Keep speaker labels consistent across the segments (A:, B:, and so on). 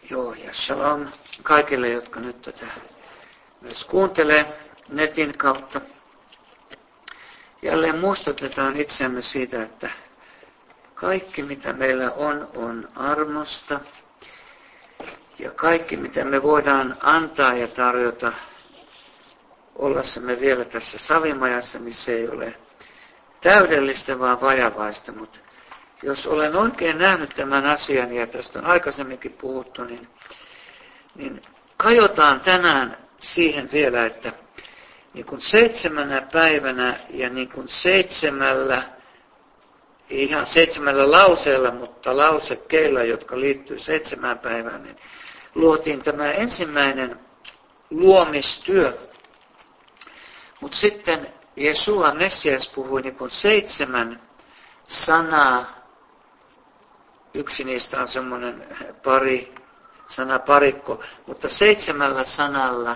A: Joo, ja shalom kaikille, jotka nyt tätä myös kuuntelee netin kautta. Jälleen muistutetaan itseämme siitä, että kaikki mitä meillä on armosta. Ja kaikki mitä me voidaan antaa ja tarjota ollassamme vielä tässä savimajassa, niin se ei ole täydellistä, vaan vajavaista. Mutta jos olen oikein nähnyt tämän asian, ja tästä on aikaisemminkin puhuttu, niin kajotaan tänään siihen vielä, että niin kuin 7 päivänä ja niin kuin 7, ei ihan 7 lauseella, mutta lausekkeilla, jotka liittyy 7 päivään, niin luotiin tämä ensimmäinen luomistyö. Mutta sitten Jesua Messias puhui niin kuin 7 sanaa. Yksi niistä on semmoinen sanaparikko, mutta 7 sanalla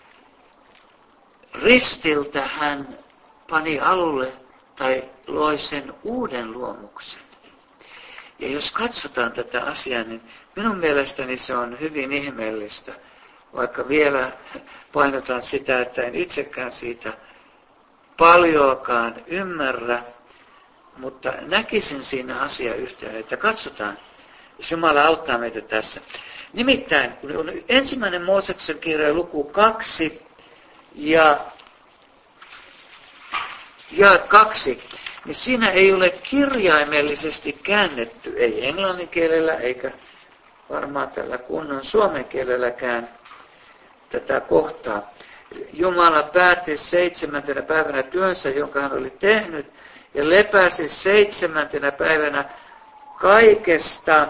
A: ristiltä hän pani alulle tai loi sen uuden luomuksen. Ja jos katsotaan tätä asiaa, niin minun mielestäni se on hyvin ihmeellistä, vaikka vielä painotan sitä, että en itsekään siitä paljoakaan ymmärrä, mutta näkisin siinä asiayhteyden, että katsotaan, jos Jumala auttaa meitä tässä. Nimittäin, kun on 1. Mooseksen kirja luku 2 ja 2, niin siinä ei ole kirjaimellisesti käännetty, ei englannin kielellä eikä varmaan tällä kunnon suomen kielelläkään tätä kohtaa. Jumala päätti 7. päivänä työnsä, jonka hän oli tehnyt, ja lepäsi 7. päivänä kaikesta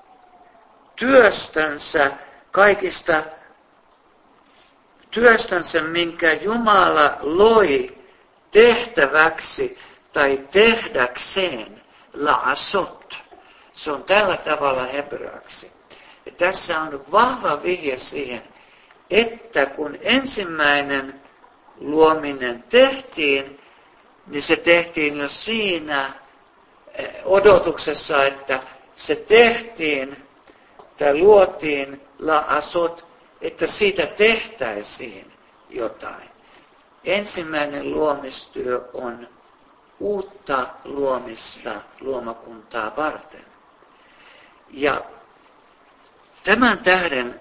A: työstänsä, minkä Jumala loi tehtäväksi tai tehdäkseen, la'asot. Se on tällä tavalla hebreaksi. Ja tässä on vahva vihje siihen, että kun ensimmäinen luominen tehtiin, niin se tehtiin jo siinä odotuksessa, että se tehtiin tai luotiin la'asot, että siitä tehtäisiin jotain. Ensimmäinen luomistyö on uutta luomista luomakuntaa varten. Ja tämän tähden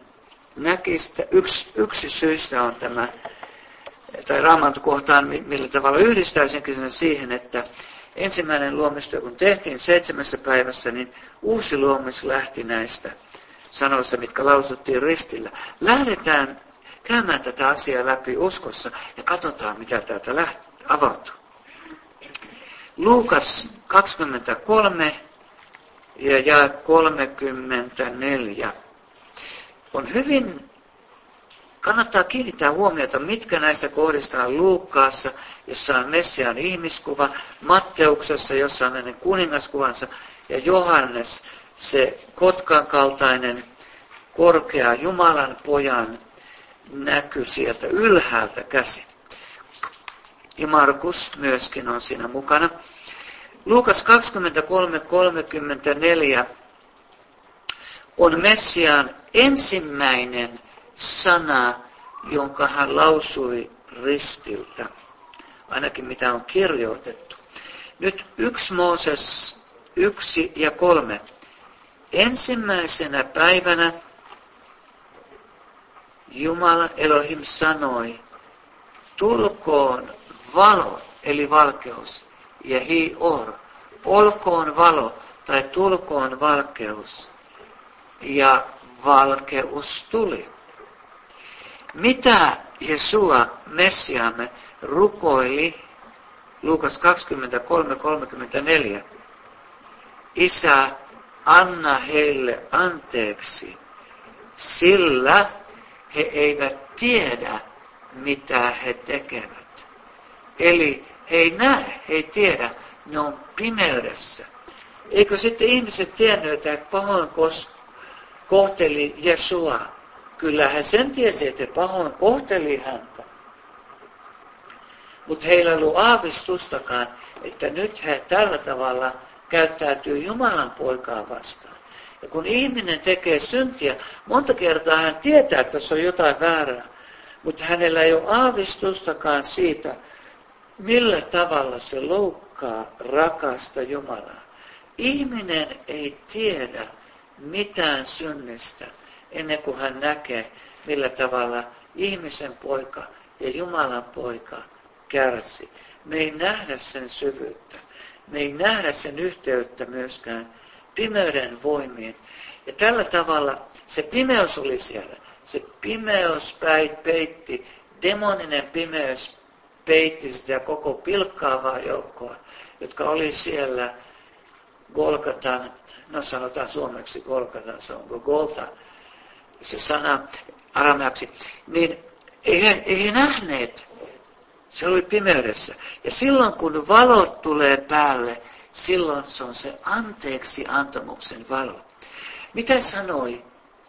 A: yksi syistä on tämä, tai Raamatun kohtaan, millä tavalla yhdistäisinkin sen siihen, että ensimmäinen luomistyö, kun tehtiin 7 päivässä, niin uusi luomis lähti näistä sanoista, mitkä lausuttiin ristillä. Lähdetään käymään tätä asiaa läpi uskossa ja katsotaan, mitä täältä avautuu. Luukas 23 ja 34. On hyvin, kannattaa kiinnittää huomiota, mitkä näistä kohdista on Luukkaassa, jossa on Messiaan ihmiskuva, Matteuksessa, jossa on hänen kuningaskuvansa, ja Johannes, se kotkan kaltainen, korkea Jumalan pojan näky sieltä ylhäältä käsin. Ja Markus myöskin on siinä mukana. Luukas 23:34 on Messiaan ensimmäinen sana, jonka hän lausui ristiltä, ainakin mitä on kirjoitettu. Nyt 1 Mooses 1 ja 3. Ensimmäisenä päivänä Jumala Elohim sanoi, tulkoon valo, eli valkeus, ja hi-or, olkoon valo, tai tulkoon valkeus, ja valkeus tuli. Mitä Jesua, Messiaamme, rukoili Luukas 23:34? Isä, anna heille anteeksi, sillä he eivät tiedä, mitä he tekevät. Eli he ei näe, he ei tiedä, ne on pimeydessä. Eikö sitten ihmiset tiennyt, että pahoin kohteli Jesua? Kyllä he sen tiesi, että pahoin kohteli häntä. Mutta heillä ei ollut aavistustakaan, että nyt he tällä tavalla käyttäytyy Jumalan poikaa vastaan. Ja kun ihminen tekee syntiä, monta kertaa hän tietää, että se on jotain väärää, mutta hänellä ei ole aavistustakaan siitä, millä tavalla se loukkaa rakasta Jumalaa. Ihminen ei tiedä mitään synnistä ennen kuin hän näkee, millä tavalla ihmisen poika ja Jumalan poika kärsi. Me ei nähdä sen syvyyttä. Me ei nähdä sen yhteyttä myöskään pimeyden voimiin. Ja tällä tavalla se pimeys oli siellä. Se pimeys peitti, demoninen pimeys peitti sitä koko pilkkaavaa joukkoa, jotka oli siellä Golgatan, no sanotaan suomeksi Golgatan, se on Golgota, se sana arameaksi, niin ei he nähneet. Se oli pimeydessä. Ja silloin kun valot tulee päälle, silloin se on se anteeksi antamuksen valo. Mitä sanoi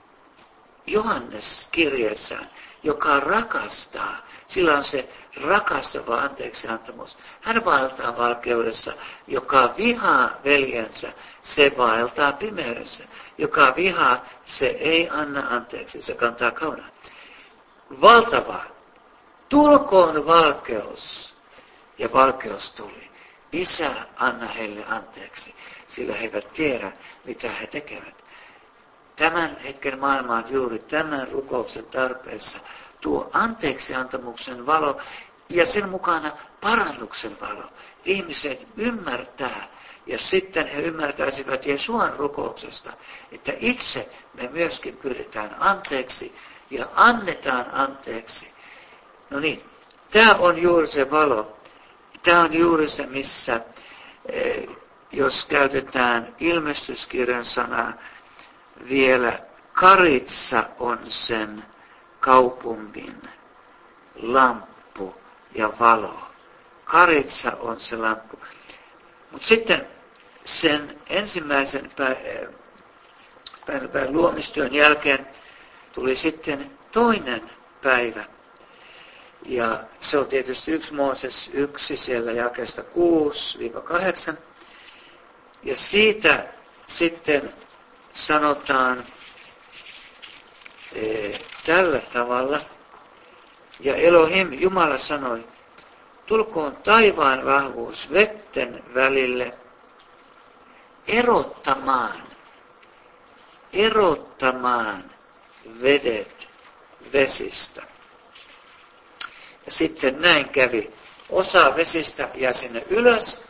A: Johannes kirjeessään, joka rakastaa, sillä on se rakastava anteeksiantamus. Hän vaeltaa valkeudessa, joka vihaa veljensä, se vaeltaa pimeydessä. Joka vihaa, se ei anna anteeksi, se kantaa kaunaa. Valtavaa. Tulkoon valkeus. Ja valkeus tuli. Isä, anna heille anteeksi, sillä he eivät tiedä, mitä he tekevät. Tämän hetken maailma on juuri tämän rukouksen tarpeessa. Tuo anteeksiantamuksen valo ja sen mukana parannuksen valo. Ihmiset ymmärtää ja sitten he ymmärtäisivät Jeesuan rukouksesta, että itse me myöskin pyydetään anteeksi ja annetaan anteeksi. No niin, tämä on juuri se valo. Tämä on juuri se, missä jos käytetään ilmestyskirjan sanaa, vielä Karitsa on sen kaupungin lamppu ja valo. Karitsa on se lamppu. Mutta sitten sen ensimmäisen päivän luomistyön jälkeen tuli sitten toinen päivä. Ja se on tietysti 1 Mooses 1 siellä jakeesta 6-8. Ja siitä sitten sanotaan tällä tavalla. Ja Elohim, Jumala sanoi, tulkoon taivaan vahvuus vetten välille erottamaan vedet vesistä. Ja sitten näin kävi. Osa vesistä jäi sinne ylös.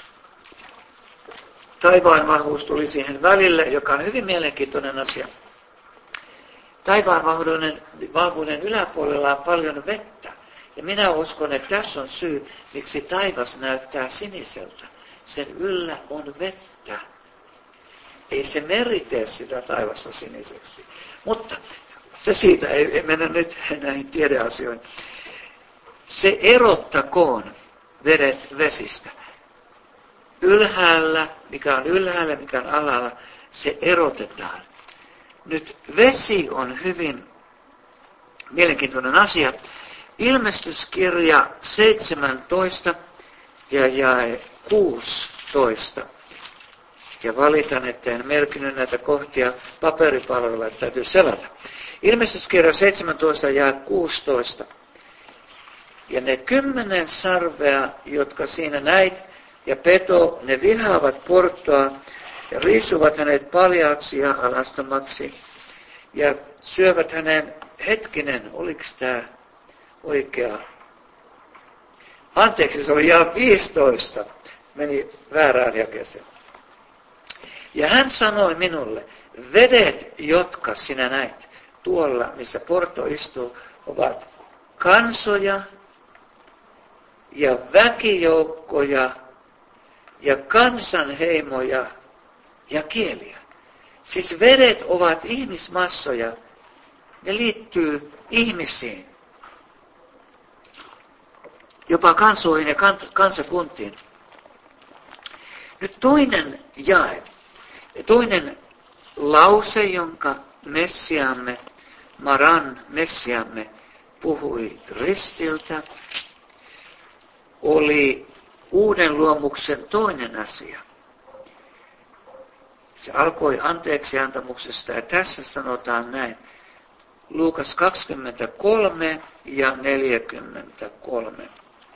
A: Taivaan vahvuus tuli siihen välille, joka on hyvin mielenkiintoinen asia. Taivaan vahvuuden yläpuolella on paljon vettä. Ja minä uskon, että tässä on syy, miksi taivas näyttää siniseltä. Sen yllä on vettä. Ei se meri tee sitä taivasta siniseksi. Mutta se siitä, ei mennä nyt näihin tiedeasioihin. Se erottakoon vedet vesistä. Ylhäällä, mikä on alhaalla, se erotetaan. Nyt vesi on hyvin mielenkiintoinen asia. Ilmestyskirja 17 ja jae 16. Ja valitan, että en merkinnyt näitä kohtia paperipalveluilla, että täytyy selata. Ilmestyskirja 17 ja 16. Ja ne 10 sarvea, jotka siinä näit, ja peto, ne vihaavat porttoa ja riisuvat hänet paljaaksi ja alastomaksi. Ja syövät hänen, hetkinen, oliko tämä oikea? Anteeksi, se oli jae 15. Meni väärään jakeeseen. Ja hän sanoi minulle, vedet, jotka sinä näit tuolla, missä porto istuu, ovat kansoja ja väkijoukkoja ja kansanheimoja ja kieliä. Siis vedet ovat ihmismassoja, ne liittyy ihmisiin, jopa kansoihin ja kansakuntiin. Nyt toinen jae, toinen lause, jonka Messiamme, Maran Messiamme puhui ristiltä, oli uuden luomuksen toinen asia. Se alkoi anteeksiantamuksesta ja tässä sanotaan näin. Luukas 23 ja 43.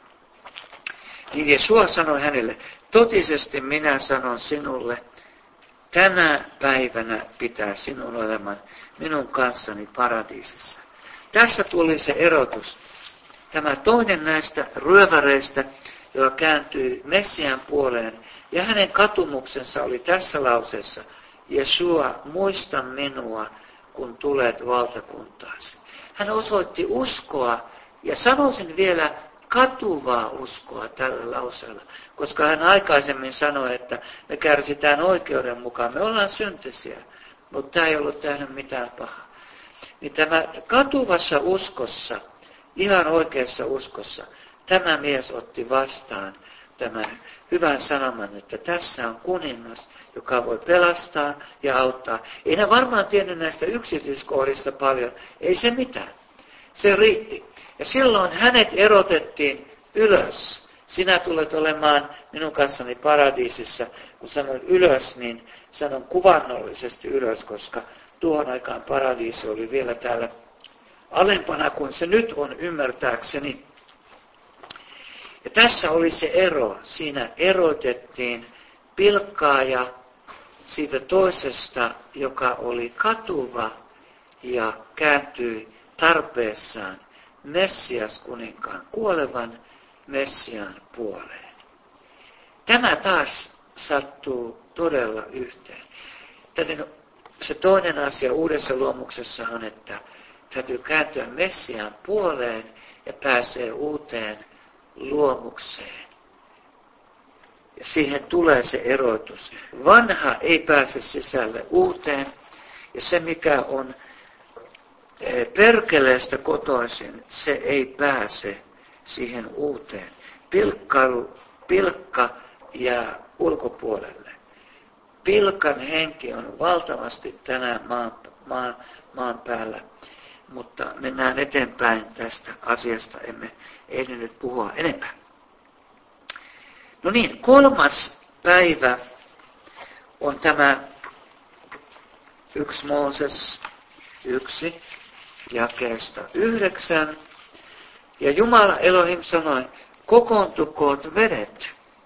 A: Niin Jesua sanoi hänelle, totisesti minä sanon sinulle, tänä päivänä pitää sinun oleman minun kanssani paratiisissa. Tässä tuli se erotus. Tämä toinen näistä ryöväreistä, joka kääntyi Messiaan puoleen, ja hänen katumuksensa oli tässä lauseessa, Jesua, muista minua, kun tulet valtakuntaasi. Hän osoitti uskoa, ja sanoisin vielä katuvaa uskoa tällä lauseella, koska hän aikaisemmin sanoi, että me kärsitään oikeuden mukaan, me ollaan syntisiä, mutta tämä ei ollut tehnyt mitään pahaa. Niin tämä katuvassa uskossa, ihan oikeassa uskossa, tämä mies otti vastaan tämän hyvän sanoman, että tässä on kuningas, joka voi pelastaa ja auttaa. Ei hän varmaan tiennyt näistä yksityiskohdista paljon, ei se mitään. Se riitti. Ja silloin hänet erotettiin ylös. Sinä tulet olemaan minun kanssani paradiisissa. Kun sanon ylös, niin sanon kuvannollisesti ylös, koska tuohon aikaan paradiisi oli vielä täällä alempana kuin se nyt on ymmärtääkseni. Ja tässä oli se ero. Siinä erotettiin pilkkaaja siitä toisesta, joka oli katuva ja kääntyi tarpeessaan Messias kuninkaan, kuolevan Messiaan puoleen. Tämä taas sattuu todella yhteen. Se toinen asia uudessa luomuksessa on, että täytyy kääntyä Messiaan puoleen ja pääsee uuteen luomukseen. Ja siihen tulee se erotus. Vanha ei pääse sisälle uuteen, ja se mikä on perkeleestä kotoisin, se ei pääse siihen uuteen. Pilkka jää ulkopuolelle. Pilkan henki on valtavasti tänään maan päällä, mutta mennään eteenpäin tästä asiasta, emme ehdi nyt puhua enempää. No niin, 3. päivä on tämä 1 Mooses 1 jakeesta 9. Ja Jumala Elohim sanoi, kokoontukoot vedet,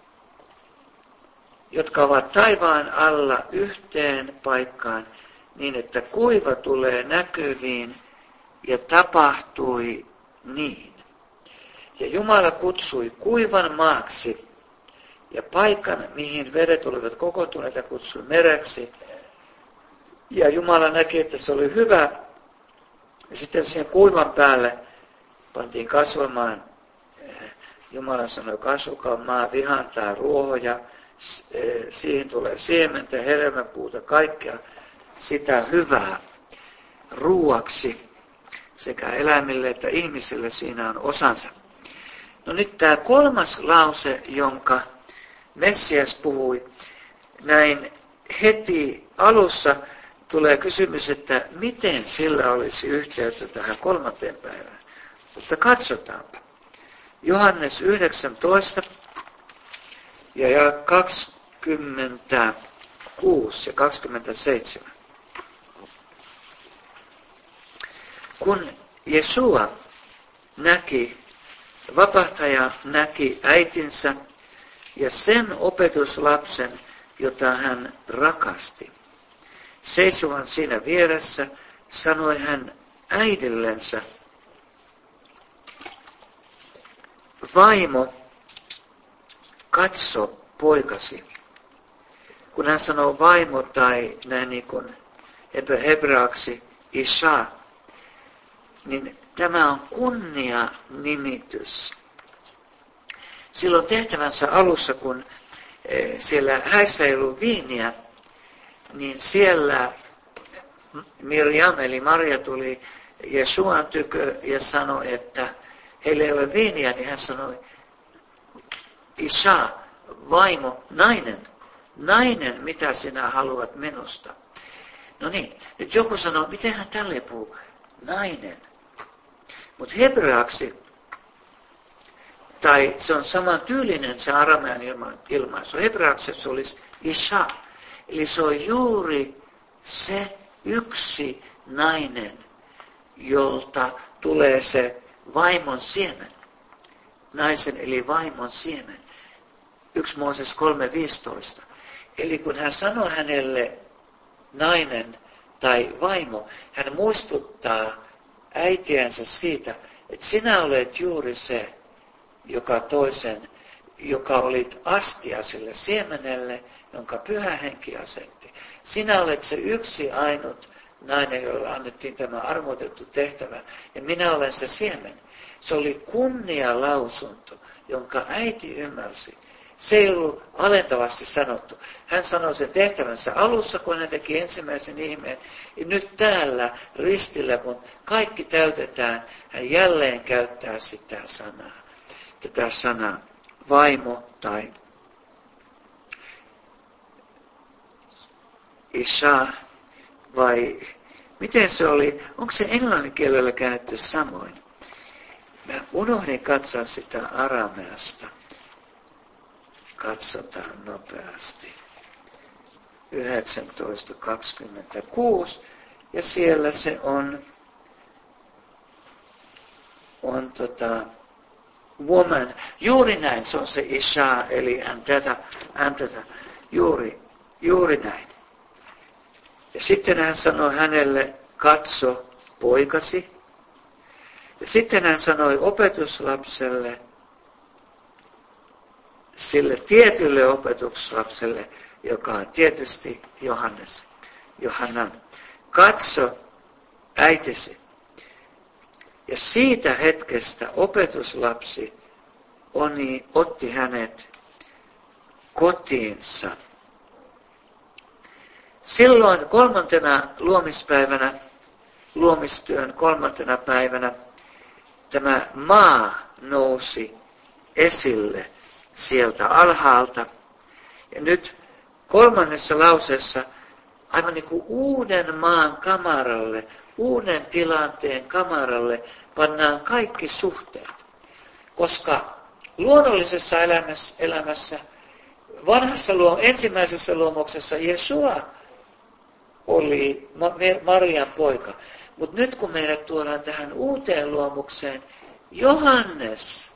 A: jotka ovat taivaan alla yhteen paikkaan, niin että kuiva tulee näkyviin, ja tapahtui niin. Ja Jumala kutsui kuivan maaksi, ja paikan, mihin vedet olivat kokoontuneet, ja kutsui mereksi. Ja Jumala näki, että se oli hyvä. Ja sitten siihen kuivan päälle pantiin kasvamaan. Jumala sanoi, kasvakaa maa, vihantaa ruohoja, siihen tulee siementä, hedelmäpuuta, kaikkea sitä hyvää ruuaksi sekä eläimille että ihmisille siinä on osansa. No nyt tämä 3. lause, jonka Messias puhui, näin heti alussa tulee kysymys, että miten sillä olisi yhteyttä tähän 3. päivään. Mutta katsotaanpa. Johannes 19 ja 26 ja 27. Kun Jesua vapahtaja näki äitinsä ja sen opetuslapsen, jota hän rakasti, seisovan siinä vieressä, sanoi hän äidillensä, vaimo, katso poikasi. Kun hän sanoo vaimo tai näin niin kuin hebraaksi isha, niin tämä on kunnia-nimitys. Silloin tehtävänsä alussa, kun siellä häissä ei ollut viiniä, niin siellä Mirjam eli Maria tuli Jesuan tykö ja sanoi, että heillä ei ole viiniä, niin hän sanoi, isha, vaimo, nainen, mitä sinä haluat minusta? No niin, nyt joku sanoo, miten hän tälle puhuu? Nainen. Mutta hebraaksi, tai se on saman tyylinen se aramean ilmaisu, hebraaksi se olisi isha. Eli se on juuri se yksi nainen, jolta tulee se vaimon siemen. Naisen eli vaimon siemen. 1 Mooses 3.15. Eli kun hän sanoi hänelle nainen tai vaimo, hän muistuttaa äitiänsä siitä, että sinä olet juuri se, joka olit astia sille siemenelle, jonka Pyhä Henki asetti. Sinä olet se yksi ainut nainen, jolle annettiin tämä armoitettu tehtävä, ja minä olen se siemen. Se oli kunnialausunto, jonka äiti ymmärsi. Se ei ollut alentavasti sanottu. Hän sanoi sen tehtävänsä alussa, kun hän teki ensimmäisen ihmeen. Ja nyt täällä ristillä, kun kaikki täytetään, hän jälleen käyttää sitä sanaa. Tätä sanaa vaimo tai isä vai miten se oli? Onko se englannin kielellä käännetty samoin? Mä unohdin katsoa sitä arameasta. Katsotaan nopeasti. 19.26 ja siellä se on woman. Juuri näin, se on se isha, eli tätä, juuri näin. Ja sitten hän sanoi hänelle, katso poikasi. Ja sitten hän sanoi opetuslapselle, sille tietylle opetuslapselle, joka on tietysti Johannan, katso äitisi. Ja siitä hetkestä opetuslapsi otti hänet kotiinsa. Silloin 3. luomispäivänä, luomistyön 3. päivänä, tämä maa nousi esille sieltä alhaalta. Ja nyt 3. lauseessa aivan niin kuin uuden maan kamaralle, uuden tilanteen kamaralle pannaan kaikki suhteet. Koska luonnollisessa elämässä ensimmäisessä luomuksessa Jesua oli Marian poika. Mutta nyt kun meidät tuodaan tähän uuteen luomukseen, Johannes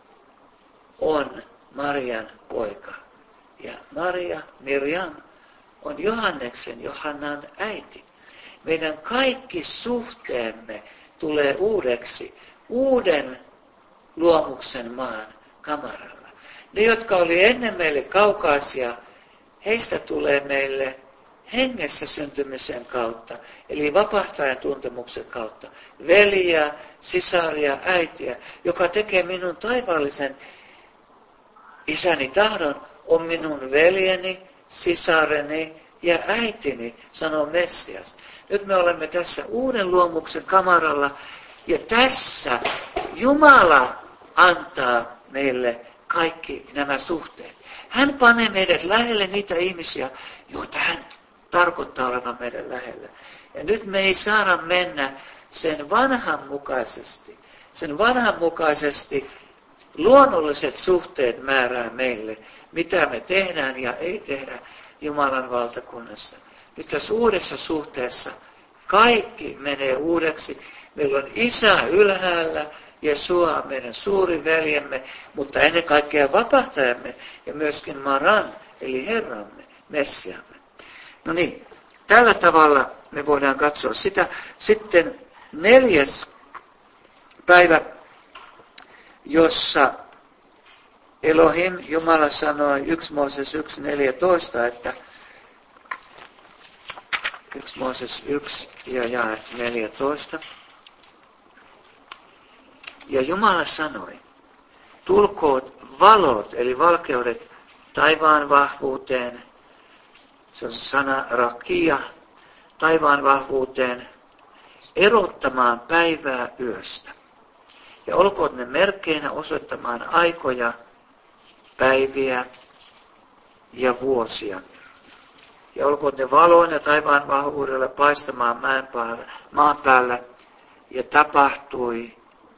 A: on Marian poika. Ja Miriam, on Johannan äiti. Meidän kaikki suhteemme tulee uudeksi, uuden luomuksen maan kamaralla. Ne, jotka oli ennen meille kaukaisia, heistä tulee meille hengessä syntymisen kautta, eli vapahtajan tuntemuksen kautta, veliä, sisaria, äitiä, joka tekee minun taivaallisen isäni tahdon, on minun veljeni, sisareni ja äitini, sanoo Messias. Nyt me olemme tässä uuden luomuksen kamaralla, ja tässä Jumala antaa meille kaikki nämä suhteet. Hän panee meidät lähelle niitä ihmisiä, joita hän tarkoittaa olevan meidän lähellä. Ja nyt me ei saada mennä sen vanhan mukaisesti. Sen vanhan mukaisesti luonnolliset suhteet määrää meille, mitä me tehdään ja ei tehdä Jumalan valtakunnassa. Nyt tässä uudessa suhteessa kaikki menee uudeksi. Meillä on Isä ylhäällä, Jesua meidän suuri veljemme, mutta ennen kaikkea vapahtajamme ja myöskin Maran, eli Herramme, Messiamme. No niin, tällä tavalla me voidaan katsoa sitä. Sitten 4. päivä, jossa Elohim, Jumala sanoi 1 Mooses 1.14, että 1 Mooses 1 ja 14. Ja Jumala sanoi, tulkoot valot, eli valkeudet, taivaan vahvuuteen, se on se sana rakia, taivaan vahvuuteen, erottamaan päivää yöstä. Ja olkoot ne merkkeinä osoittamaan aikoja, päiviä ja vuosia. Ja olkoot ne valoina taivaan vahvuudella paistamaan maan päällä. Ja tapahtui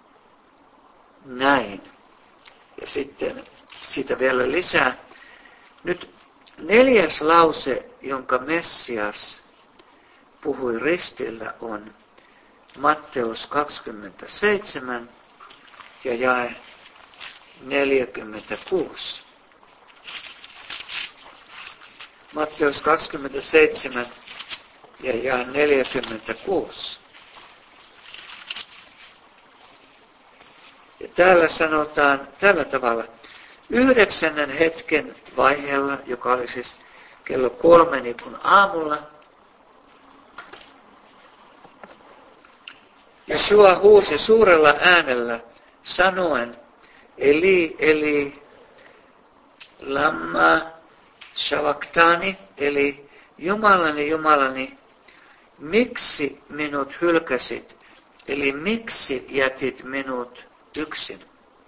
A: näin. Ja sitten siitä vielä lisää. Nyt 4. lause jonka Messias puhui ristillä, on Matteus 27 ja jae 46. Matteus 27 ja jae 46. Ja täällä sanotaan tällä tavalla. 9. hetken vaiheella, joka oli siis kello 3 niin kuin aamulla, Jesua huusi suurella äänellä sanoen, Eli, Eli, lamma shavactani, eli Jumalani, Jumalani, miksi minut hylkäsit, eli miksi jätit minut yksin?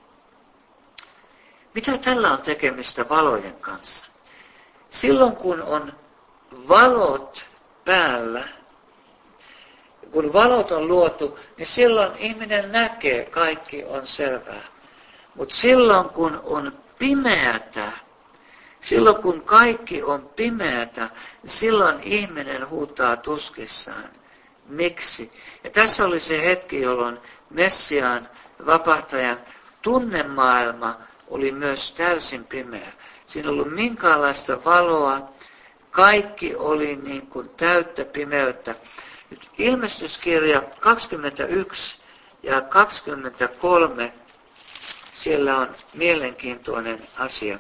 A: Mitä tällä on tekemistä valojen kanssa? Silloin kun on valot päällä, kun valot on luotu, niin silloin ihminen näkee, kaikki on selvää. Mutta silloin kun on pimeätä, silloin kun kaikki on pimeätä, silloin ihminen huutaa tuskissaan. Miksi? Ja tässä oli se hetki, jolloin Messiaan, vapahtajan tunnemaailma oli myös täysin pimeä. Siinä ei ollut minkäänlaista valoa, kaikki oli niin kuin täyttä pimeyttä. Nyt ilmestyskirja 21 ja 23, siellä on mielenkiintoinen asia.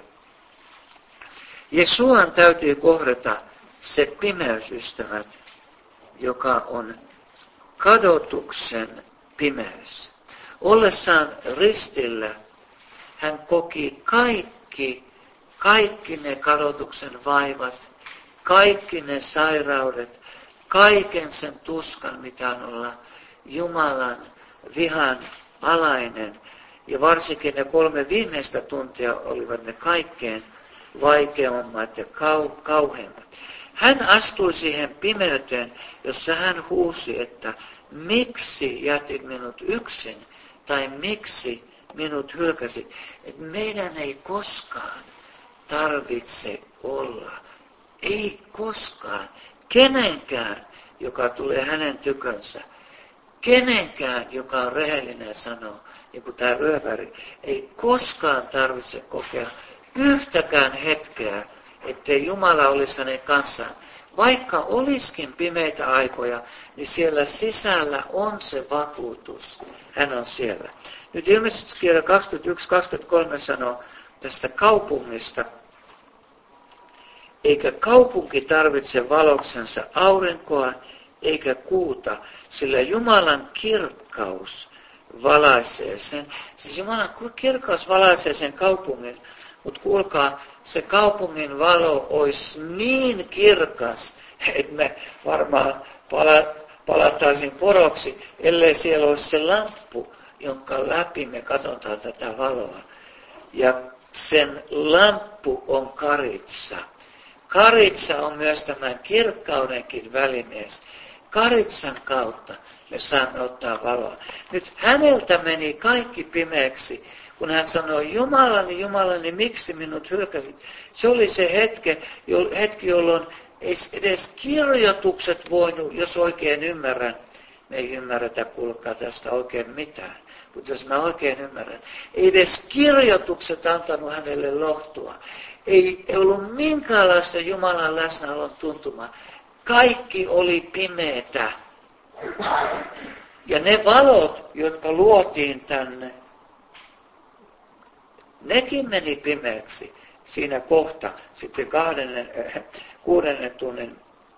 A: Jesuan täytyy kohdata se pimeysystävät, joka on kadotuksen pimeys. Ollessaan ristillä hän koki kaikki ne kadotuksen vaivat, kaikki ne sairaudet, kaiken sen tuskan, mitä on olla Jumalan vihan alainen. Ja varsinkin ne 3 viimeistä tuntia olivat ne kaikkein vaikeammat ja kauheimmat. Hän astui siihen pimeyteen, jossa hän huusi, että miksi jätit minut yksin, tai miksi minut hylkäsit. Että meidän ei koskaan tarvitse olla, ei koskaan, kenenkään, joka tulee hänen tykönsä, kenenkään, joka on rehellinen sanoo, niin kuin tämä ryöväri, ei koskaan tarvitse kokea yhtäkään hetkeä, ettei Jumala olisi hänen kanssaan. Vaikka olisikin pimeitä aikoja, niin siellä sisällä on se vakuutus. Hän on siellä. Nyt ilmestyskirja 21-23 sanoo tästä kaupungista. Eikä kaupunki tarvitse valoksensa aurinkoa eikä kuuta, sillä Jumalan kirkkaus valaisee sen. Siis Jumalan kirkkaus valaisee sen kaupungin, mutta kuulkaa, se kaupungin valo olisi niin kirkas, että me varmaan palattaisiin poroksi, ellei siellä olisi se lamppu, jonka läpi me katsotaan tätä valoa. Ja sen lamppu on karitsa. Karitsa on myös tämän kirkkaudenkin välimies. Karitsan kautta me saamme ottaa valoa. Nyt häneltä meni kaikki pimeäksi, kun hän sanoi, Jumalani, Jumalani, miksi minut hylkäsit? Se oli se hetki, jolloin ei edes kirjoitukset voinut, jos oikein ymmärrän, me ei ymmärretä kuulkaa tästä oikein mitään, mutta jos mä oikein ymmärrän, ei edes kirjoitukset antanut hänelle lohtua. Ei ollut minkäänlaista Jumalan läsnäolon tuntumaa. Kaikki oli pimeätä. Ja ne valot, jotka luotiin tänne, nekin meni pimeäksi siinä kohta sitten 6. tunnin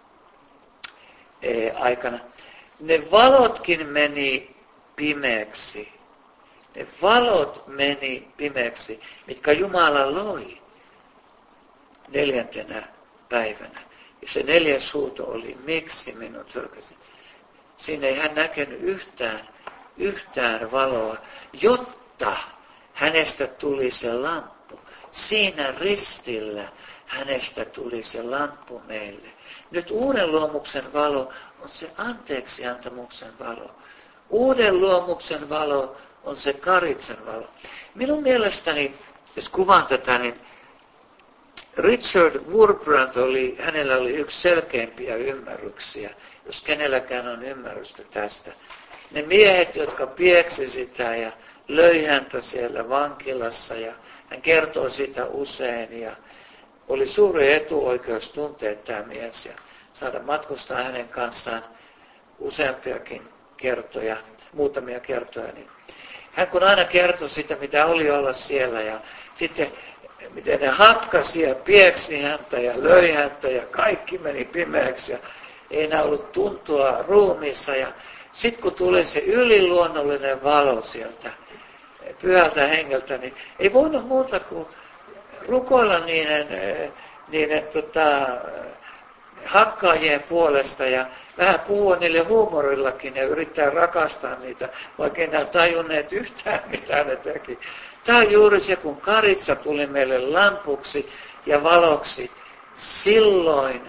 A: aikana. Ne valotkin meni pimeäksi. Ne valot meni pimeäksi, mitkä Jumala loi 4. päivänä. Ja se 4. huuto oli, miksi minut hylkäsit? Siinä ei hän näkenyt yhtään valoa, jotta hänestä tuli se lamppu. Siinä ristillä hänestä tuli se lamppu meille. Nyt uuden luomuksen valo on se anteeksiantamuksen valo. Uuden luomuksen valo on se karitsan valo. Minun mielestäni, jos kuvaan tätä, niin Richard Wurbrand hänellä oli yksi selkeimpiä ymmärryksiä, jos kenelläkään on ymmärrystä tästä. Ne miehet, jotka pieksi sitä ja löi häntä siellä vankilassa ja hän kertoo siitä usein ja oli suuri etuoikeus tuntea tämä mies ja saada matkustaa hänen kanssaan useampiakin kertoja, muutamia kertoja. Niin hän kun aina kertoi sitä, mitä oli olla siellä ja sitten miten ne hakkasi ja pieksi häntä ja löi häntä ja kaikki meni pimeäksi ja ei enää ollut tuntua ruumiissa. Ja sitten kun tuli se yliluonnollinen valo sieltä pyhältä hengeltä, niin ei voinut muuta kuin rukoilla niiden hakkaajien puolesta ja vähän puhua niille huumorillakin ja yrittää rakastaa niitä, vaikka ei enää tajunneet yhtään mitä ne teki. Tämä on juuri se, kun Karitsa tuli meille lampuksi ja valoksi silloin,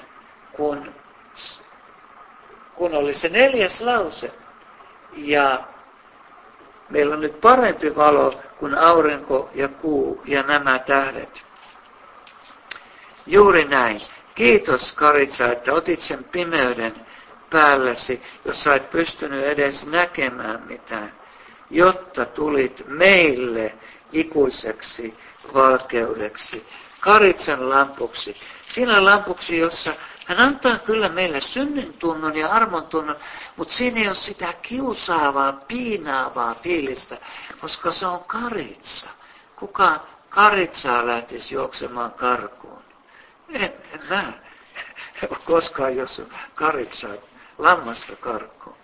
A: kun oli se 4. lause. Ja meillä on nyt parempi valo kuin aurinko ja kuu ja nämä tähdet. Juuri näin. Kiitos Karitsa, että otit sen pimeyden päälläsi, jos sä et pystynyt edes näkemään mitään, jotta tulit meille ikuiseksi valkeudeksi. Karitsan lampuksi. Siinä lampuksi, jossa hän antaa kyllä meille synnin tunnon ja armon tunnon, mutta siinä ei ole sitä kiusaavaa, piinaavaa fiilistä, koska se on Karitsa. Kuka Karitsaa lähtisi juoksemaan karkuun? En mä ole koskaan juossut Karitsaa lammasta karkuun.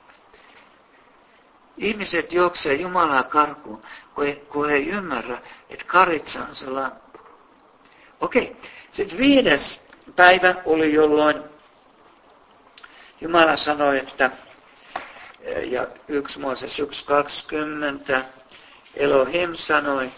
A: Ihmiset juoksee Jumalaa karkuun, kun he ei ymmärrä, että Karitsa on se lamppu. Okei, sitten 5. päivä oli, jolloin Jumala sanoi, että ja 1 Mooses 1.20 Elohim sanoi,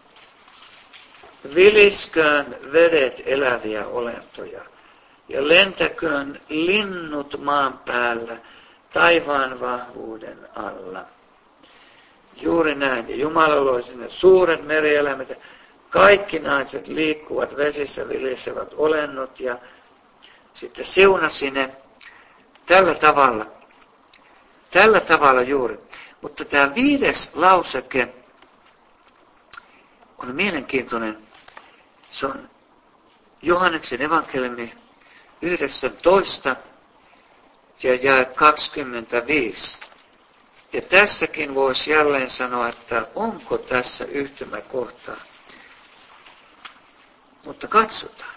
A: vilisköön vedet eläviä olentoja ja lentäköön linnut maan päällä taivaan vahvuuden alla. Juuri näin. Ja Jumala loi sinne suuret merieläimet. Kaikki naiset liikkuvat vesissä vilisevät olennot ja sitten siunasi ne tällä tavalla juuri. Mutta tämä 5. lauseke on mielenkiintoinen. Se on Johanneksen evankeliumi 19 ja jae 25. Ja tässäkin voisi jälleen sanoa, että onko tässä yhtymäkohtaa. Mutta katsotaan.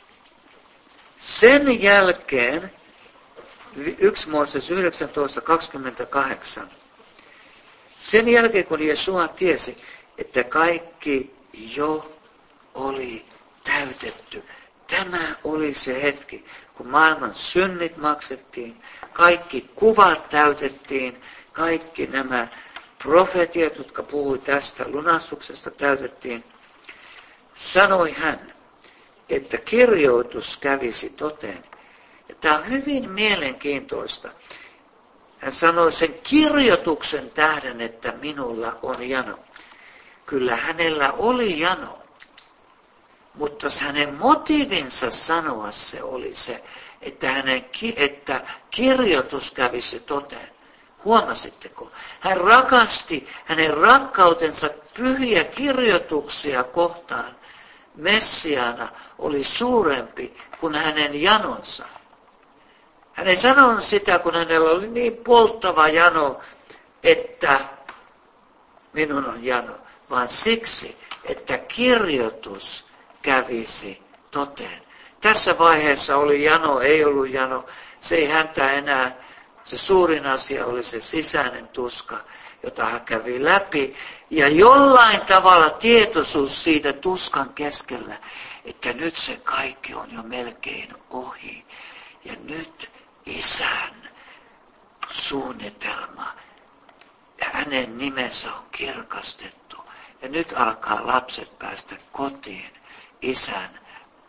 A: Sen jälkeen 1 Mooses 19.28. Sen jälkeen kun Jesua tiesi, että kaikki jo oli täytetty. Tämä oli se hetki, kun maailman synnit maksettiin, kaikki kuvat täytettiin, kaikki nämä profetiat, jotka puhui tästä lunastuksesta, täytettiin. Sanoi hän, että kirjoitus kävisi toteen. Ja tämä on hyvin mielenkiintoista. Hän sanoi sen kirjoituksen tähden, että minulla on jano. Kyllä hänellä oli jano, mutta hänen motiivinsa sanoa se oli se, että kirjoitus kävisi toteen. Huomasitteko? Hän rakasti hänen rakkautensa pyhiä kirjoituksia kohtaan. Messiaana oli suurempi kuin hänen janonsa. Hän ei sanonut sitä, kun hänellä oli niin polttava jano, että minun on jano, vaan siksi, että kirjoitus kävisi toteen. Tässä vaiheessa oli jano, ei ollut jano. Se ei häntä enää, se suurin asia oli se sisäinen tuska, jota hän kävi läpi. Ja jollain tavalla tietoisuus siitä tuskan keskellä, että nyt se kaikki on jo melkein ohi. Ja nyt Isän suunnitelma ja hänen nimensä on kirkastettu. Ja nyt alkaa lapset päästä kotiin, isän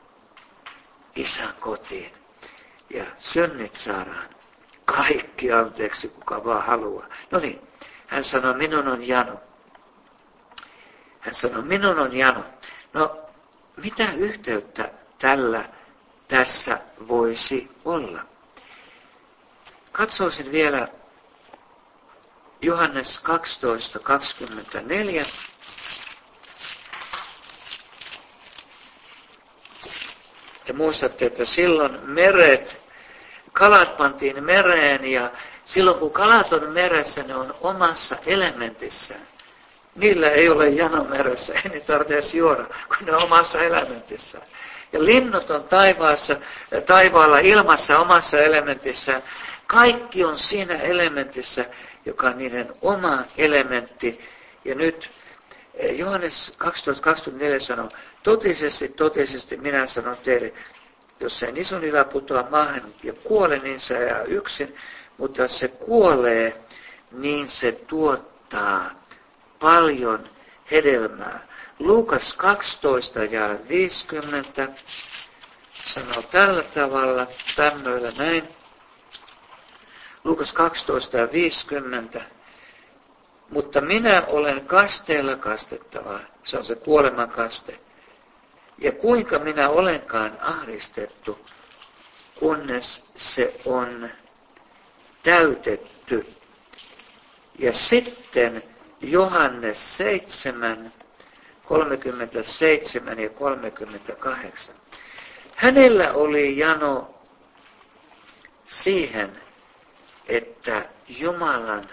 A: kotiin. Ja synnit saadaan kaikki anteeksi, kuka vaan haluaa. No niin, hän sanoi, minun on jano. Hän sanoi, minun on jano. No, mitä yhteyttä tässä voisi olla. Katsoisin vielä Johannes 12:24. Te muistatte, että silloin kalat pantiin mereen ja silloin kun kalat on meressä, ne on omassa elementissään. Niillä ei ole jano meressä, ei ne tarvitse juoda, kun ne on omassa elementissään. Ja linnut on taivaalla ilmassa omassa elementissään. Kaikki on siinä elementissä, joka on niiden oma elementti. Ja nyt Johannes 12:24 sanoo, totisesti minä sanon teille, jos sen isonylä putoaa maahan ja kuolee, niin se jää yksin. Mutta jos se kuolee, niin se tuottaa paljon hedelmää. Luukas 12:50 sanoo tällä tavalla, tämmöillä näin. Luukas 12:50. Mutta minä olen kasteella kastettava. Se on se kuoleman kaste. Ja kuinka minä olenkaan ahdistettu, kunnes se on täytetty. Ja sitten Johannes 7, 37 ja 38. Hänellä oli jano siihen, että Jumalan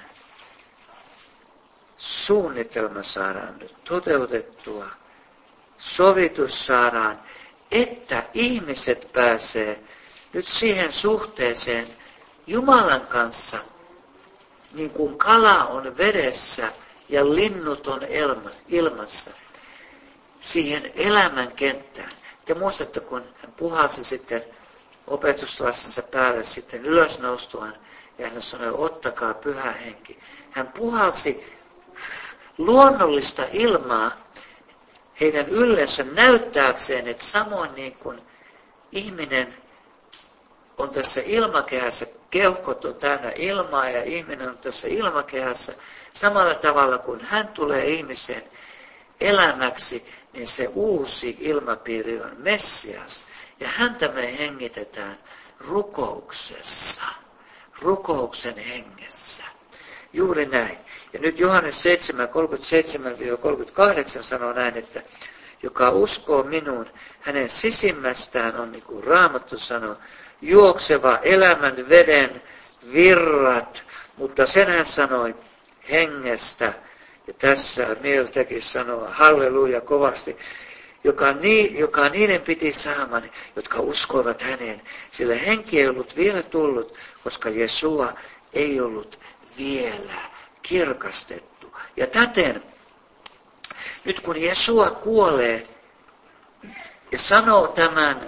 A: suunnitelma saadaan nyt toteutettua, sovitus saadaan, että ihmiset pääsee nyt siihen suhteeseen Jumalan kanssa, niin kuin kala on vedessä ja linnut on ilmassa, siihen elämän kenttään. Te muistatte, kun hän puhalsi sitten opetuslastensa päälle sitten ylösnoustuaan, ja hän sanoi, ottakaa pyhä henki. Hän puhalsi luonnollista ilmaa heidän yllensä näyttääkseen, että samoin niin kuin ihminen on tässä ilmakehässä, keuhkot on täynnä ilmaa ja ihminen on tässä ilmakehässä, samalla tavalla kuin hän tulee ihmisen elämäksi, niin se uusi ilmapiiri on Messias. Ja häntä me hengitetään rukouksessa, rukouksen hengessä. Juuri näin. Ja nyt Johannes 7, 37-38 sanoo näin, että joka uskoo minuun, hänen sisimmästään on, niin kuin Raamattu sanoo, juokseva elämän veden virrat, mutta sen hän sanoi hengestä, ja tässä mieltäkin sanoo halleluja kovasti, joka niiden piti saamaan, jotka uskoivat häneen, sillä henki ei ollut vielä tullut, koska Jesua ei ollut vielä kirkastettu. Ja täten, nyt kun Jesua kuolee ja sanoo tämän,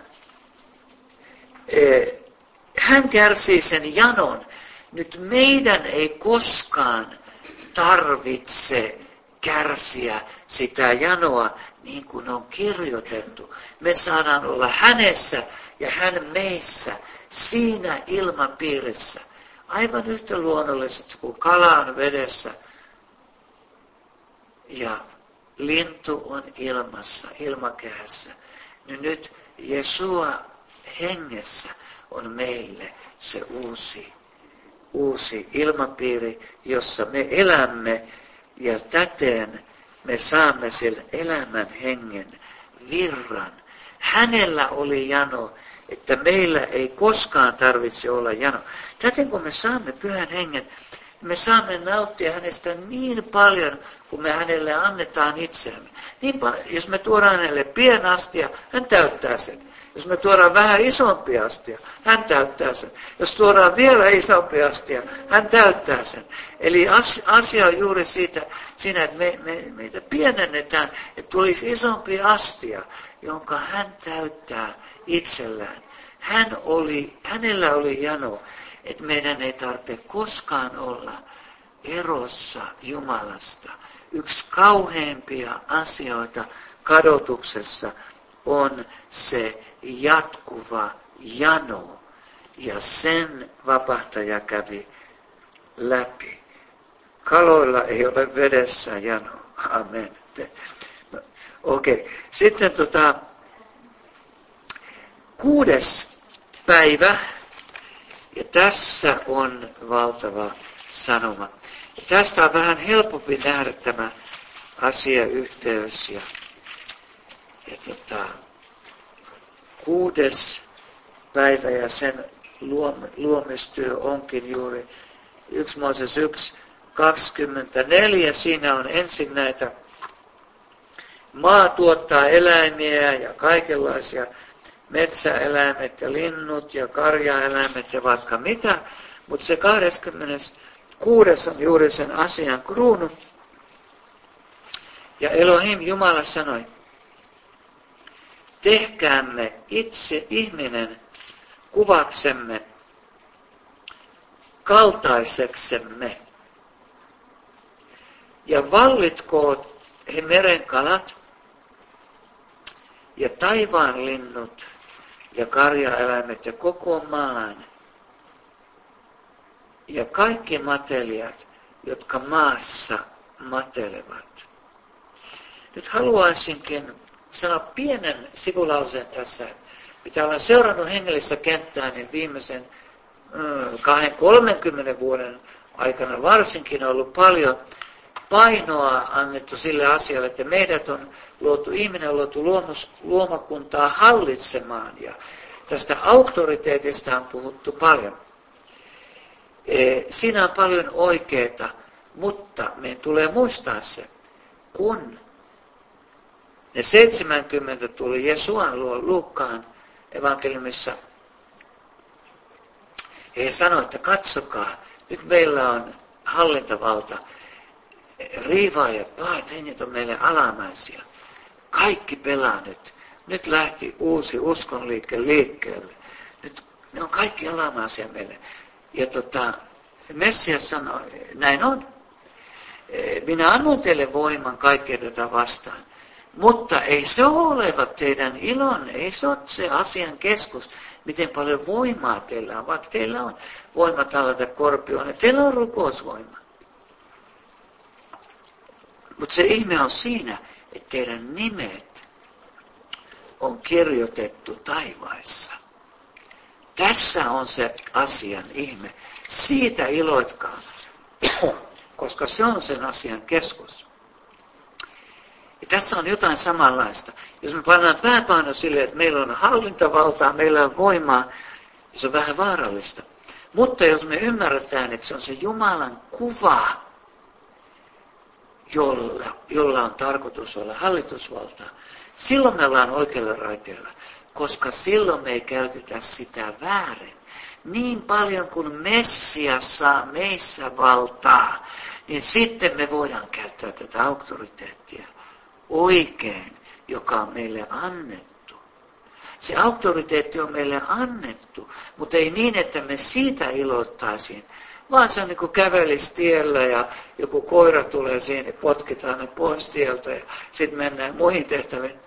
A: hän kärsii sen janon. Nyt meidän ei koskaan tarvitse kärsiä sitä janoa niin kuin on kirjoitettu. Me saadaan olla hänessä ja hän meissä siinä ilmapiirissä. Aivan yhtä luonnollisesti kuin kala on vedessä ja lintu on ilmassa, ilmakehässä. Niin nyt Jesua hengessä on meille se uusi ilmapiiri, jossa me elämme ja täten me saamme sen elämän hengen virran. Hänellä oli jano, että meillä ei koskaan tarvitse olla jano. Täten kun me saamme pyhän hengen, me saamme nauttia hänestä niin paljon, kun me hänelle annetaan itseämme. Niin jos me tuodaan hänelle pieni astia, hän täyttää sen. Jos me tuodaan vähän isompi astia, hän täyttää sen. Jos tuodaan vielä isompi astia, hän täyttää sen. Eli asia on juuri siinä, että meitä pienennetään, että tulisi isompi astia, jonka hän täyttää itsellään. Hänellä oli jano, että meidän ei tarvitse koskaan olla erossa Jumalasta. Yksi kauheimpia asioita kadotuksessa on se jatkuva jano, ja sen vapahtaja kävi läpi. Kaloilla ei ole vedessä jano. Amen. Okei. Sitten 6. päivä, ja tässä on valtava sanoma. Ja tästä on vähän helpompi nähdä tämä asiayhteys. Ja 6. päivä ja sen luomistyö onkin juuri 1 Mooses 1:24. Siinä on ensin näitä maa tuottaa eläimiä ja kaikenlaisia metsäeläimet ja linnut ja karjaeläimet ja vaikka mitä, mutta se 26. on juuri sen asian kruunu. Ja Elohim Jumala sanoi, tehkäämme itse ihminen kuvaksemme, kaltaiseksemme. Ja vallitkoot he merenkalat ja taivaan linnut ja karjaeläimet ja koko maan ja kaikki matelijat, jotka maassa matelevat. Nyt haluaisinkin sanoa pienen sivulauseen tässä. Mitä olen seurannut hengellistä kenttää, niin viimeisen 20-30 vuoden aikana varsinkin on ollut paljon painoa annettu sille asialle, että meidät on luotu, ihminen on luotu luomakuntaa hallitsemaan. Ja tästä auktoriteetista on puhuttu paljon. Siinä on paljon oikeaa, mutta meidän tulee muistaa se, kun ne 70 tuli Jesuan luo Luukkaan evankeliumissa. He sanoivat, että katsokaa, nyt meillä on hallintavalta. Riivaajat, pahat henget on meille alamaisia. Kaikki pelaa nyt. Nyt lähti uusi uskonliike liikkeelle. Nyt ne on kaikki alamaisia meille. Ja Messias sanoi, näin on. Minä annan teille voiman kaikkea tätä vastaan. Mutta ei se ole teidän ilon, ei se ole se asian keskus, miten paljon voimaa teillä on. Vaikka teillä on voima tallata korpioon, teillä on rukousvoima. Mutta se ihme on siinä, että teidän nimet on kirjoitettu taivaissa. Tässä on se asian ihme. Siitä iloitkaa, koska se on sen asian keskus. Ja tässä on jotain samanlaista. Jos me pannaan pääpaino sille, että meillä on hallintavaltaa, meillä on voimaa, niin se on vähän vaarallista. Mutta jos me ymmärretään, että se on se Jumalan kuva, jolla on tarkoitus olla hallitusvaltaa, silloin me ollaan oikealla raiteella, koska silloin me ei käytetä sitä väärin. Niin paljon kuin Messias saa meissä valtaa, niin sitten me voidaan käyttää tätä auktoriteettia oikein, joka on meille annettu. Se auktoriteetti on meille annettu, mutta ei niin, että me siitä iloittaisiin, vaan se on niin kuin kävelisi tiellä ja joku koira tulee siihen ja potkitaan ne pois tieltä ja sitten mennään muihin tehtäviin.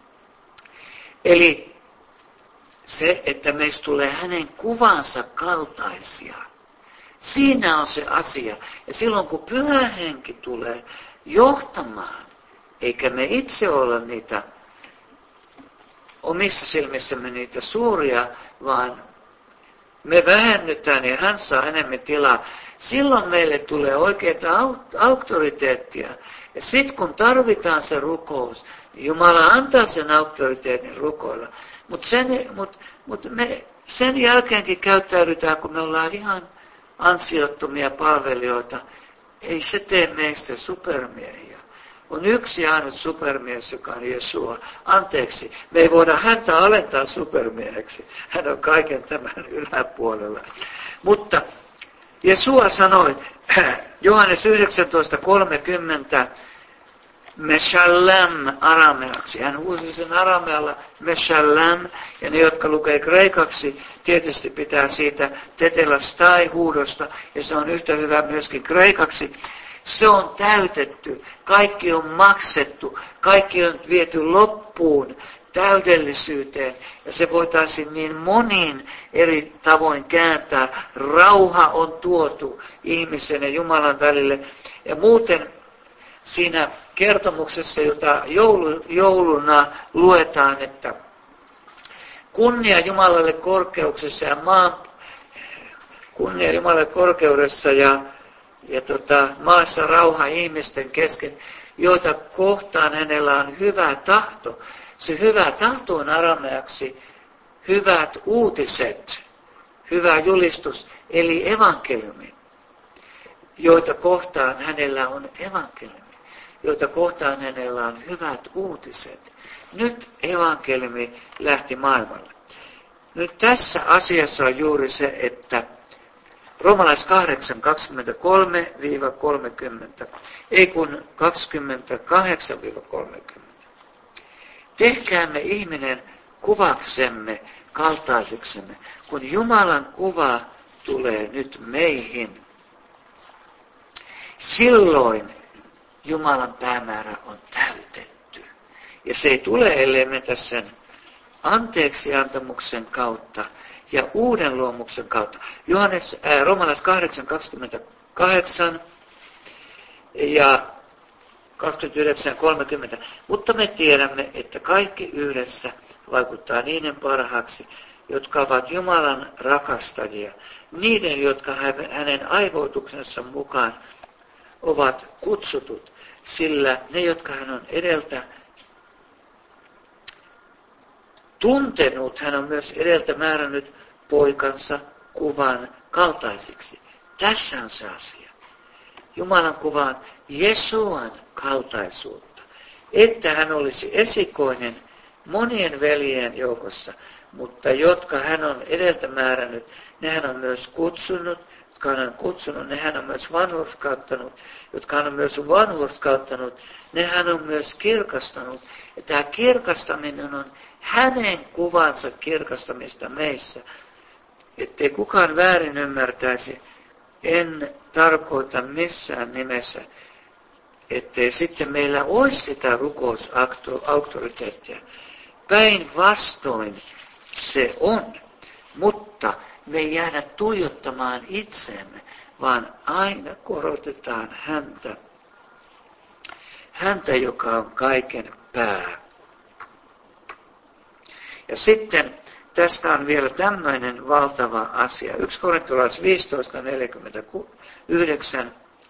A: Eli se, että meistä tulee hänen kuvansa kaltaisia. Siinä on se asia. Ja silloin kun Pyhä Henki tulee johtamaan, eikä me itse olla niitä omissa silmissämme niitä suuria, vaan me vähennytään ja hän saa enemmän tilaa. Silloin meille tulee oikeaa auktoriteettia. Ja sitten kun tarvitaan se rukous, niin Jumala antaa sen auktoriteetin rukoilla. Mutta me sen jälkeenkin käyttäydytään, kun me ollaan ihan ansiottomia palvelijoita. Ei se tee meistä supermiehiä. On yksi ainut supermies, joka on Jesua. Anteeksi, me ei voida häntä alentaa supermieheksi. Hän on kaiken tämän yläpuolella. Mutta Jesua sanoi, Johannes 19:30, Meshallam arameaksi. Hän huusi sen aramealla Meshallam, ja ne, jotka lukee kreikaksi, tietysti pitää siitä tetelastai huudosta, ja se on yhtä hyvä myöskin kreikaksi. Se on täytetty, kaikki on maksettu, kaikki on viety loppuun, täydellisyyteen, ja se voitaisiin niin moniin eri tavoin kääntää. Rauha on tuotu ihmisen ja Jumalan välille, ja muuten siinä kertomuksessa, jota jouluna luetaan, että kunnia Jumalalle korkeuksessa ja kunnia Jumalalle korkeudessa ja maassa rauha ihmisten kesken, joita kohtaan hänellä on hyvä tahto. Se hyvä tahto on arameaksi hyvät uutiset, hyvä julistus, eli evankeliumi, joita kohtaan hänellä on evankeliumi, joita kohtaan hänellä on hyvät uutiset. Nyt evankeliumi lähti maailmalle. Nyt tässä asiassa on juuri se, että Roomalais 8, 23-30, ei kun 28-30. Tehkäämme ihminen kuvaksemme, kaltaiseksemme, kun Jumalan kuva tulee nyt meihin. Silloin Jumalan päämäärä on täytetty. Ja se ei tule, ellei menetä sen anteeksiantamuksen kautta ja uuden luomuksen kautta. Roomalais 8, 28 ja 29, 30. Mutta me tiedämme, että kaikki yhdessä vaikuttaa niiden parhaaksi, jotka ovat Jumalan rakastajia, niiden, jotka hänen aivoituksensa mukaan ovat kutsutut, sillä ne, jotka hän on edeltä tuntenut, hän on myös edeltä määrännyt poikansa kuvan kaltaisiksi. Tässä on se asia. Jumalan kuvan Jesuan kaltaisuutta, että hän olisi esikoinen monien veljien joukossa, mutta jotka hän on edeltä määrännyt, ne hän on myös kutsunut, jotka hän on kutsunut, ne hän on myös vanhurskauttanut, jotka hän on myös vanhurskauttanut, ne hän on myös kirkastanut. Ja tämä kirkastaminen on hänen kuvansa kirkastamista meissä, ettei kukaan väärin ymmärtäisi. En tarkoita missään nimessä, ettei sitten meillä olisi sitä rukousauktoriteettia. Päinvastoin se on, mutta me ei jäädä tuijottamaan itseemme, vaan aina korotetaan häntä, joka on kaiken pää. Ja sitten tästä on vielä tämmöinen valtava asia. 1 Korintolais 15:49.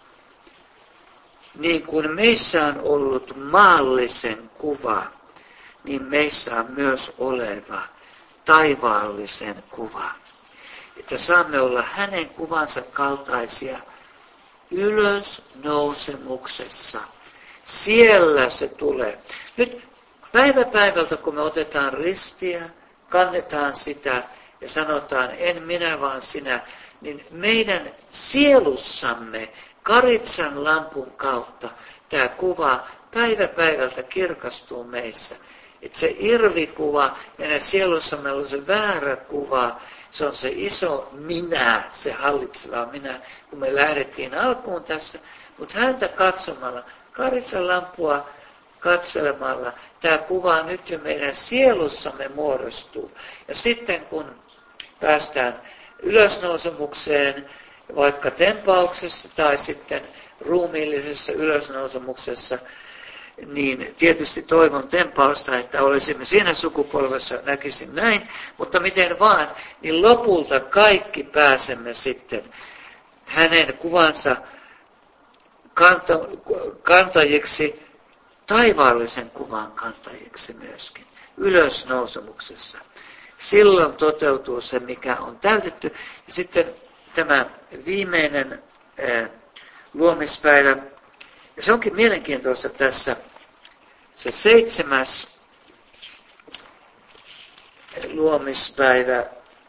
A: Niin kuin meissä on ollut maallisen kuva, niin meissä on myös oleva taivaallisen kuva. Että saamme olla hänen kuvansa kaltaisia ylösnousemuksessa. Siellä se tulee. Nyt päivä päivältä, kun me otetaan ristiä, kannetaan sitä ja sanotaan, en minä vaan sinä, niin meidän sielussamme karitsan lampun kautta tämä kuva päivä päivältä kirkastuu meissä. Että se irvikuva, meidän sielussamme on se väärä kuva, se on se iso minä, se hallitseva minä, kun me lähdettiin alkuun tässä, mutta häntä katsomalla, karitsan lampua katselemalla, tämä kuva nyt jo meidän sielussamme muodostuu. Ja sitten kun päästään ylösnousemukseen, vaikka tempauksessa tai sitten ruumiillisessa ylösnousemuksessa, niin tietysti toivon tempausta, että olisimme siinä sukupolvessa, näkisin näin, mutta miten vaan, niin lopulta kaikki pääsemme sitten hänen kuvansa kantajiksi, taivaallisen kuvan kantajiksi myöskin, ylösnousemuksessa. Silloin toteutuu se, mikä on täytetty. Ja sitten tämä viimeinen luomispäivä, ja se onkin mielenkiintoista tässä, se 7. luomispäivä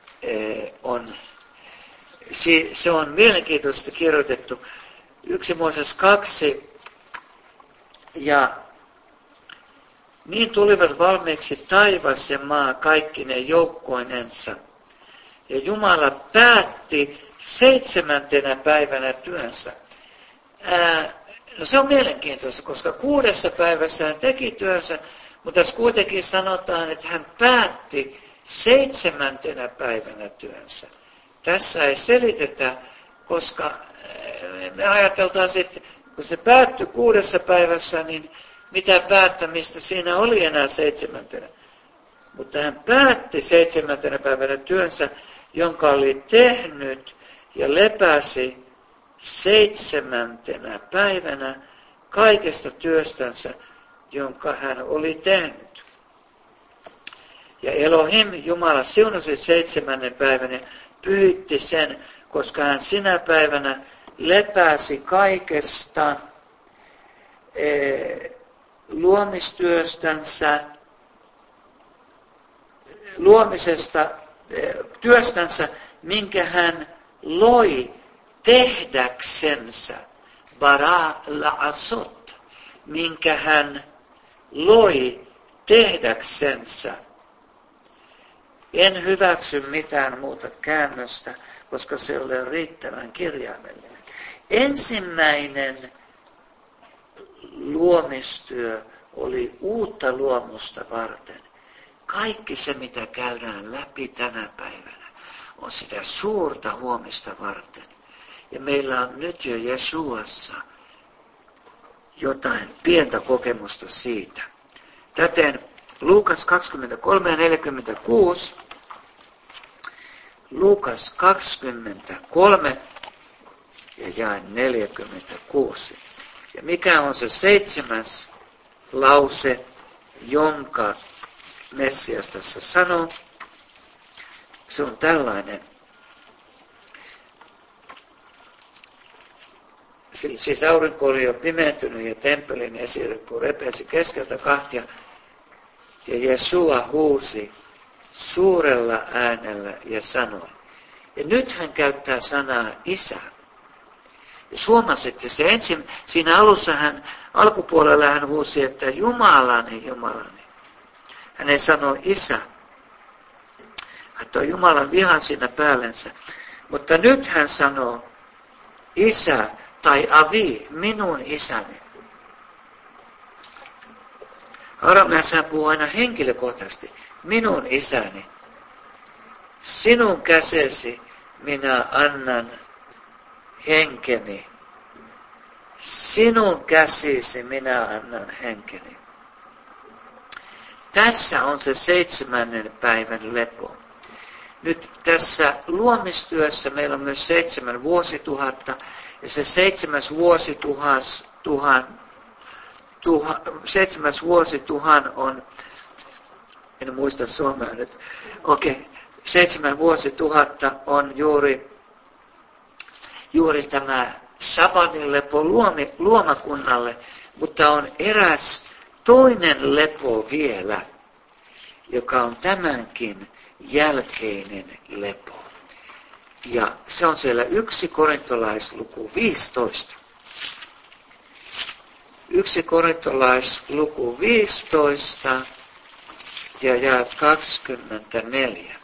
A: se on mielenkiintoisesti kirjoitettu 1 Mooses 2, ja niin tulivat valmiiksi taivas ja maa kaikki ne joukkoinensa. Ja Jumala päätti 7. päivänä työnsä. No se on mielenkiintoista, koska 6. päivässä hän teki työnsä, mutta tässä kuitenkin sanotaan, että hän päätti 7. päivänä työnsä. Tässä ei selitetä, koska me ajateltaan sitten, kun se päättyi 6. päivässä, niin mitä päättämistä siinä oli enää 7. Mutta hän päätti 7. päivänä työnsä, jonka oli tehnyt, ja lepäsi 7. päivänä kaikesta työstänsä, jonka hän oli tehnyt. Ja Elohim, Jumala, siunasi 7. päivänä ja pyhitti sen, koska hän sinä päivänä lepäsi kaikesta työstänsä, minkä hän loi tehdäksensä, bara la'asot, minkä hän loi tehdäksensä. En hyväksy mitään muuta käännöstä, koska se ei ole riittävän kirjaimellinen. Ensimmäinen luomistyö oli uutta luomusta varten. Kaikki se, mitä käydään läpi tänä päivänä, on sitä suurta huomista varten. Ja meillä on nyt jo Jesuassa jotain pientä kokemusta siitä. Täten Luukas 23 ja 46. Luukas 23 ja jae 46. Ja mikä on se 7. lause, jonka Messias tässä sanoo? Se on tällainen. Siis aurinko oli jo pimentynyt ja temppelin esirippu repesi keskeltä kahtia. Ja Jesua huusi suurella äänellä ja sanoi. Ja nyt hän käyttää sanaa isä. Jos huomasitte se ensin, siinä alussa alkupuolella hän huusi, että Jumalani, Jumalani. Hän ei sano isä. Hän toi Jumalan vihan siinä päällensä. Mutta nyt hän sanoo isä tai avi, minun isäni. Arameassa hän puhuu aina henkilökohtaisesti. Minun isäni. Sinun käsesi minä annan henkeni. Sinun käsisi minä annan henkeni. Tässä on se 7. päivän lepo. Nyt tässä luomistyössä meillä on myös 7 vuosituhatta. Ja se 7. vuosituhan on, en muista suomea nyt, 7 vuosituhatta on juuri tämä sabatin lepo luomakunnalle, mutta on eräs toinen lepo vielä, joka on tämänkin jälkeinen lepo. Ja se on siellä 1 korintolaisluku 15. 1 korintolaisluku 15 ja jae 24.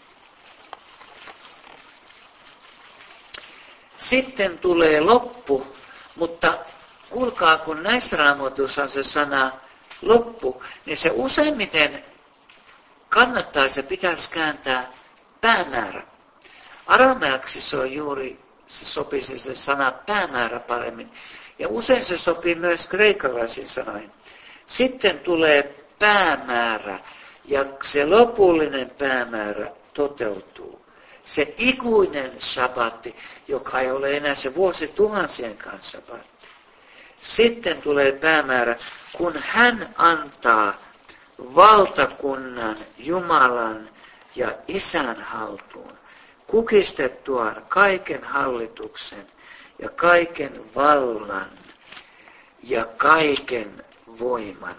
A: Sitten tulee loppu, mutta kuulkaa, kun näissä raamatuissa on se sana loppu, niin se useimmiten kannattaisi ja pitäisi kääntää päämäärä. Arameaksi se on juuri, se sopisi se sana päämäärä paremmin. Ja usein se sopii myös kreikkalaisiin sanoihin. Sitten tulee päämäärä ja se lopullinen päämäärä toteutuu. Se ikuinen sabatti, joka ei ole enää se vuosituhansien kanssa sabatti. Sitten tulee päämäärä, kun hän antaa valtakunnan Jumalan ja Isän haltuun, kukistettuaan kaiken hallituksen ja kaiken vallan ja kaiken voiman.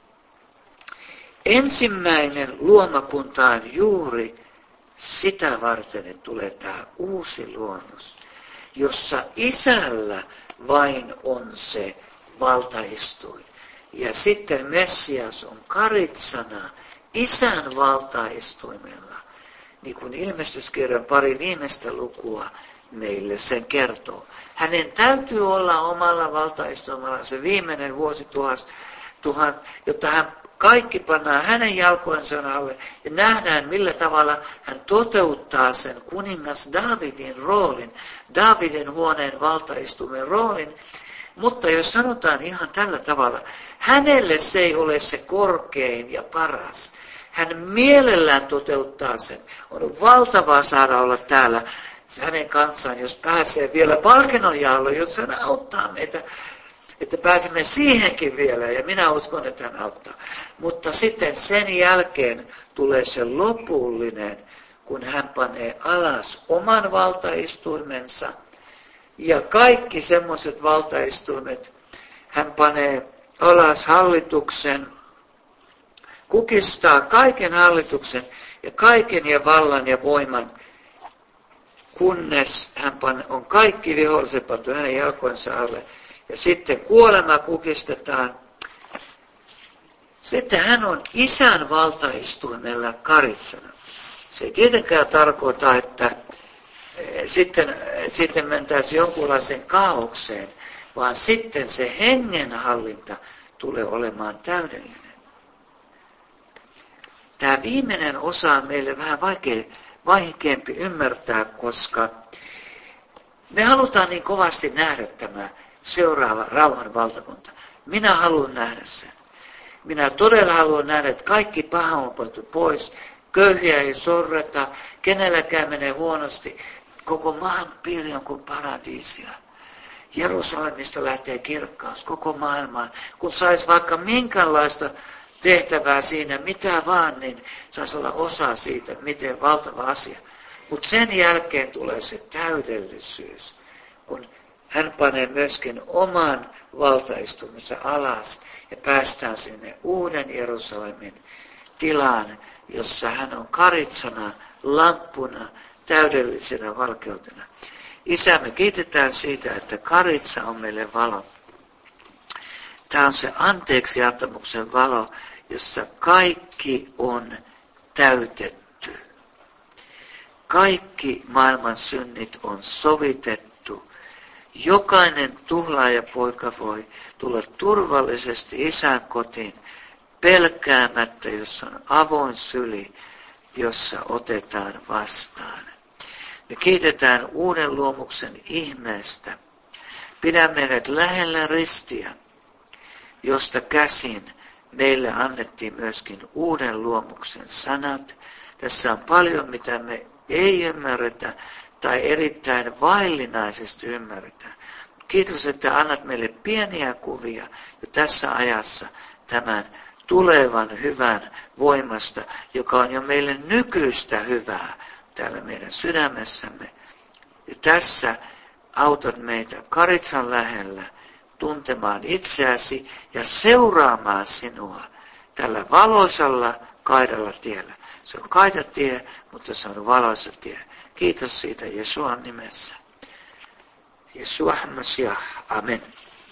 A: Ensimmäinen luomakunta on juuri sitä varten, että tulee tämä uusi luonnos, jossa Isällä vain on se valtaistuin. Ja sitten Messias on karitsana Isän valtaistuimella, niin kuin ilmestyskirjan pari viimeistä lukua meille sen kertoo. Hänen täytyy olla omalla valtaistuimella se viimeinen vuosituhat, jotta hän kaikki pannaan hänen jalkojensa alle ja nähdään, millä tavalla hän toteuttaa sen kuningas Daavidin roolin, Daavidin huoneen valtaistuimen roolin. Mutta jos sanotaan ihan tällä tavalla, hänelle se ei ole se korkein ja paras. Hän mielellään toteuttaa sen. On valtavaa saada olla täällä hänen kanssaan, jos pääsee vielä palkinnonjaolle, jos hän auttaa meitä, että pääsemme siihenkin vielä, ja minä uskon, että hän auttaa. Mutta sitten sen jälkeen tulee se lopullinen, kun hän panee alas oman valtaistuimensa, ja kaikki semmoiset valtaistuimet, hän panee alas hallituksen, kukistaa kaiken hallituksen ja kaiken ja vallan ja voiman, kunnes hän on kaikki viholliset pantu hänen jalkoinsa alle. Ja sitten kuolema kukistetaan. Sitten hän on isän valtaistuimella karitsana. Se ei tietenkään tarkoita, että sitten mentäisiin jonkunlaiseen kaaukseen, vaan sitten se hengenhallinta tulee olemaan täydellinen. Tämä viimeinen osa on meille vähän vaikeampi ymmärtää, koska me halutaan niin kovasti nähdä tämä seuraava rauhan valtakunta. Minä haluan nähdä sen. Minä todella haluan nähdä, että kaikki paha on pantu pois, köyhiä ei sorreta, kenelläkään menee huonosti. Koko maan piiri on kuin paradiisia. Jerusalemista lähtee kirkkaus koko maailmaan. Kun saisi vaikka minkälaista tehtävää siinä, mitä vaan, niin saisi olla osa siitä, miten valtava asia. Mutta sen jälkeen tulee se täydellisyys, kun hän panee myöskin oman valtaistumensa alas ja päästään sinne uuden Jerusalemin tilaan, jossa hän on karitsana, lamppuna, täydellisenä valkeutena. Isä, me kiitetään siitä, että karitsa on meille valo. Tämä on se anteeksiantamuksen valo, jossa kaikki on täytetty. Kaikki maailman synnit on sovitettu. Jokainen tuhlaajapoika voi tulla turvallisesti isän kotiin pelkäämättä, jos on avoin syli, jossa otetaan vastaan. Me kiitetään uuden luomuksen ihmeestä. Pidä meidät lähellä ristiä, josta käsin meille annettiin myöskin uuden luomuksen sanat. Tässä on paljon, mitä me ei ymmärretä tai erittäin vaillinaisesti ymmärretään. Kiitos, että annat meille pieniä kuvia jo tässä ajassa tämän tulevan hyvän voimasta, joka on jo meille nykyistä hyvää täällä meidän sydämessämme. Ja tässä autat meitä karitsan lähellä tuntemaan itseäsi ja seuraamaan sinua tällä valoisalla kaidalla tiellä. Se on kaitatie, mutta se on valoisa tie. Kiitos siitä Jesuan nimessä. Jesua Masiah. Amen.